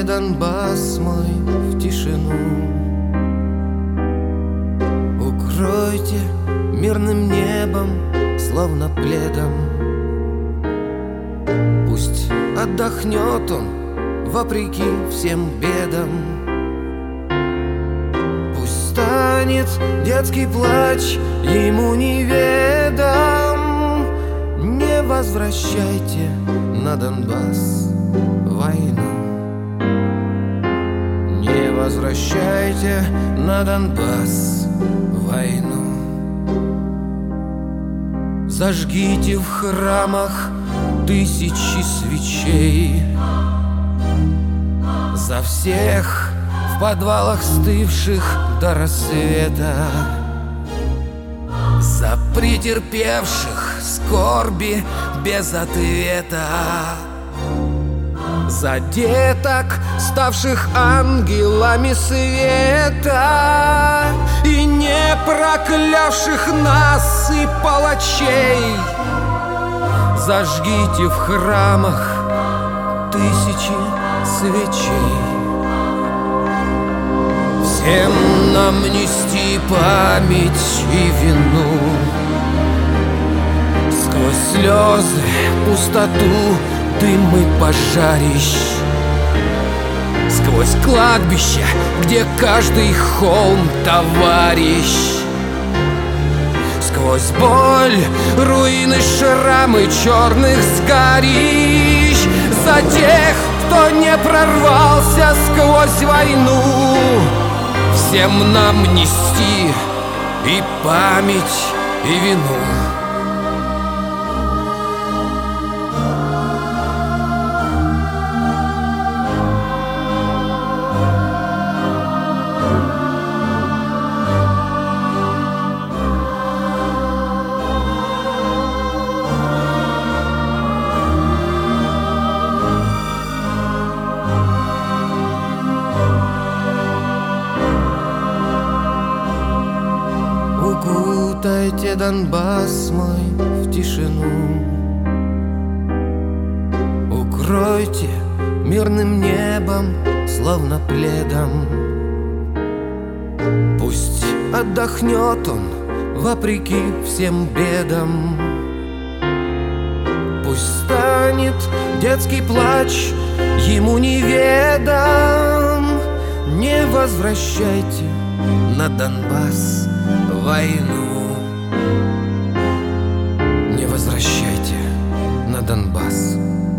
Укройте Донбасс мой в тишину, укройте мирным небом, словно пледом. Пусть отдохнет он вопреки всем бедам. Пусть станет детский плач ему неведом. Не возвращайте на Донбасс войну. Не возвращайте на Донбасс войну. Зажгите в храмах тысячи свечей за всех в подвалах стывших до рассвета, за претерпевших скорби без ответа, за деток, ставших ангелами света, и не проклявших нас и палачей. Зажгите в храмах тысячи свечей. Всем нам нести память и вину, сквозь слезы, пустоту, дым и пожарищ, сквозь кладбище, где каждый холм товарищ, сквозь боль, руины, шрамы черных сгорищ, за тех, кто не прорвался сквозь войну. Всем нам нести и память, и вину. Укутайте Донбасс мой в тишину, укройте мирным небом, словно пледом. Пусть отдохнет он вопреки всем бедам. Пусть станет детский плач ему неведом. Не возвращайте на Донбасс войну. Не возвращайте на Донбасс